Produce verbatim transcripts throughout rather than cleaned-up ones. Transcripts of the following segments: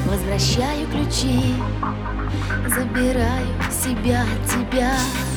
возвращаю ключи, забираю себя от тебя.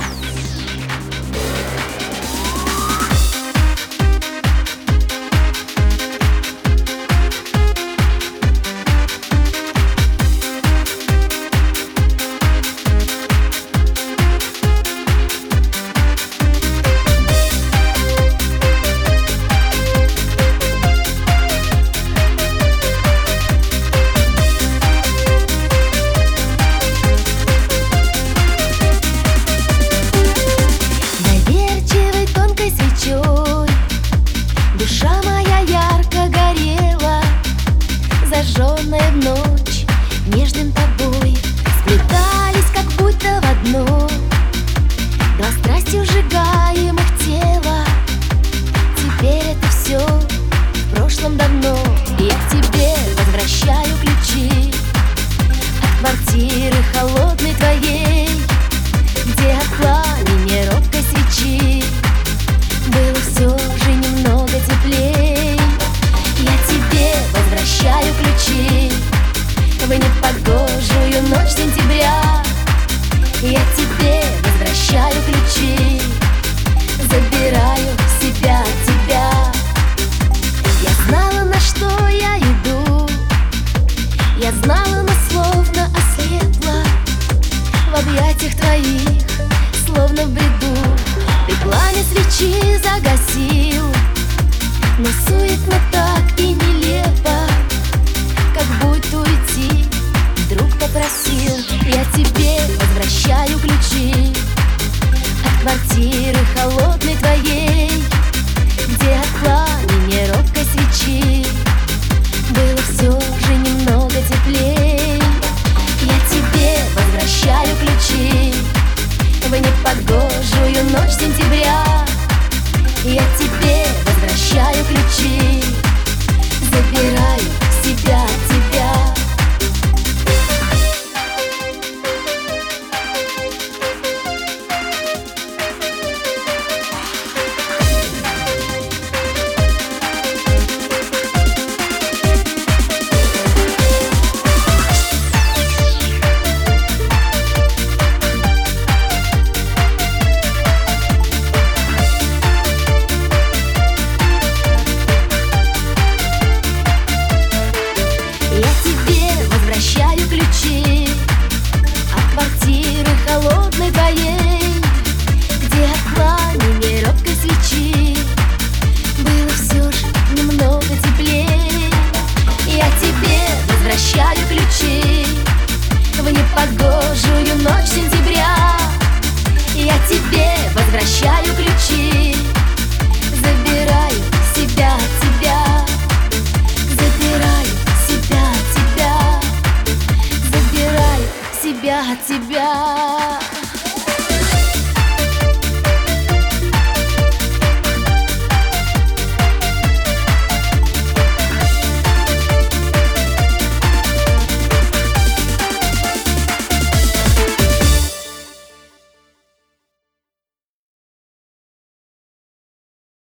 Душа моя ярко горела, зажженная в ночь нежным тобой. Сплетались как будто в одно два страстью сжигаемых тела. Теперь это все в прошлом давно. Я к тебе возвращаю ключи от квартиры холодной твоей, где от пламени робкой свечи было все же немного теплей. Я тебе возвращаю ключи в непогожую ночь сентября. Я тебе возвращаю ключи, забираю себя от тебя. Я знала, на что я иду, я знала, но словно ослепла в объятиях твоих, словно в бреду. Ты пламя свечи загасил, но суетно так и нелепо, как будто уйти вдруг попросил. Я тебе возвращаю ключи от квартиры холодной твоей, где от пламени робкой свечи было все же немного теплей. Я тебе возвращаю ключи в непогожую ночь сентября. Я тебе возвращаю ключи, забираю себя от тебя. Возвращаю ключи от квартиры холодной твоей, где от пламени робкой свечи было все же немного теплей. Я тебе возвращаю ключи в непогожую ночь сентября. Я тебе возвращаю ключи, забираю себя от тебя. Забираю себя от тебя, забираю себя от тебя.